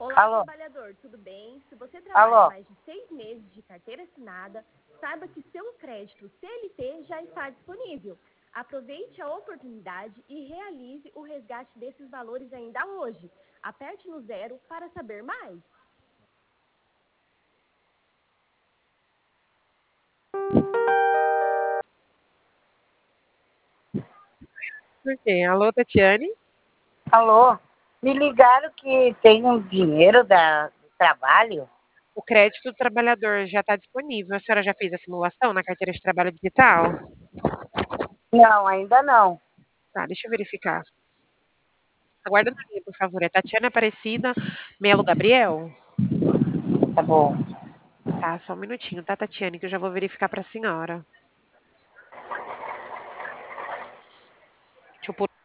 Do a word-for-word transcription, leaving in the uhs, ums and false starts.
Olá, Alô? trabalhador, tudo bem? Se você trabalha Alô? mais de seis meses de carteira assinada, saiba que seu crédito C L T já está disponível. Aproveite a oportunidade e realize o resgate desses valores ainda hoje. Aperte no zero para saber mais. Por quê? Alô, Tatiane? Alô? Me ligaram que tem um dinheiro da, do trabalho? O crédito do trabalhador já está disponível. A senhora já fez a simulação na carteira de trabalho digital? Não, ainda não. Tá, deixa eu verificar. Aguarda na linha, por favor. É Tatiana Aparecida Melo Gabriel? Tá bom. Tá, só um minutinho, tá, Tatiane, que eu já vou verificar para a senhora. Deixa eu pôr